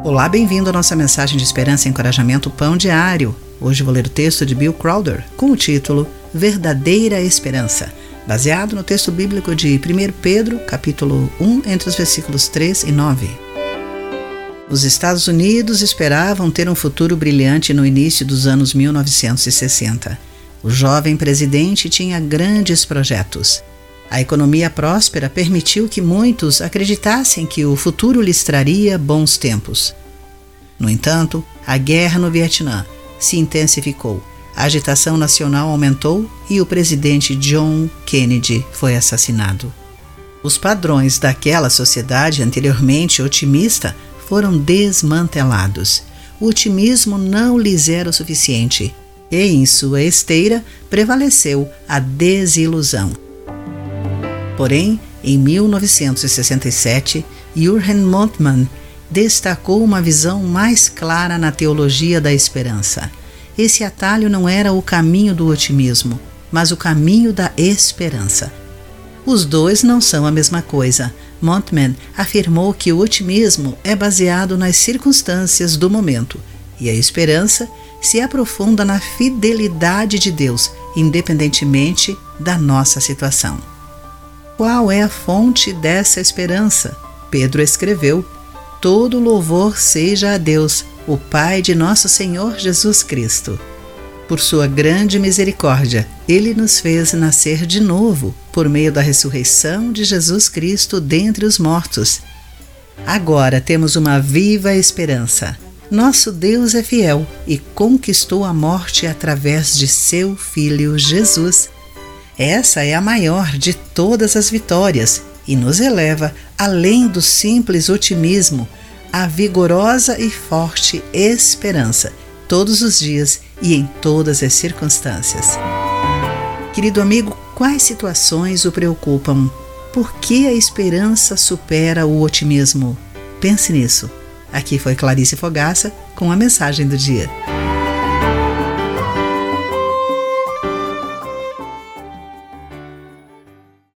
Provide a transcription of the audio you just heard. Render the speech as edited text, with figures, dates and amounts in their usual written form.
Olá, bem-vindo à nossa mensagem de esperança e encorajamento Pão Diário. Hoje vou ler o texto de Bill Crowder com o título Verdadeira Esperança, baseado no texto bíblico de 1 Pedro, capítulo 1, entre os versículos 3 e 9. Os Estados Unidos esperavam ter um futuro brilhante no início dos anos 1960. O jovem presidente tinha grandes projetos. A economia próspera permitiu que muitos acreditassem que o futuro lhes traria bons tempos. No entanto, a guerra no Vietnã se intensificou, a agitação nacional aumentou e o presidente John Kennedy foi assassinado. Os padrões daquela sociedade anteriormente otimista foram desmantelados. O otimismo não lhes era o suficiente e, em sua esteira, prevaleceu a desilusão. Porém, em 1967, Jürgen Moltmann destacou uma visão mais clara na teologia da esperança. Esse atalho não era o caminho do otimismo, mas o caminho da esperança. Os dois não são a mesma coisa. Moltmann afirmou que o otimismo é baseado nas circunstâncias do momento e a esperança se aprofunda na fidelidade de Deus, independentemente da nossa situação. Qual é a fonte dessa esperança? Pedro escreveu: todo louvor seja a Deus, o Pai de nosso Senhor Jesus Cristo. Por sua grande misericórdia, Ele nos fez nascer de novo, por meio da ressurreição de Jesus Cristo dentre os mortos. Agora temos uma viva esperança. Nosso Deus é fiel e conquistou a morte através de seu Filho Jesus. Essa é a maior de todas as vitórias e nos eleva, além do simples otimismo, à vigorosa e forte esperança, todos os dias e em todas as circunstâncias. Querido amigo, quais situações o preocupam? Por que a esperança supera o otimismo? Pense nisso. Aqui foi Clarice Fogaça com a mensagem do dia.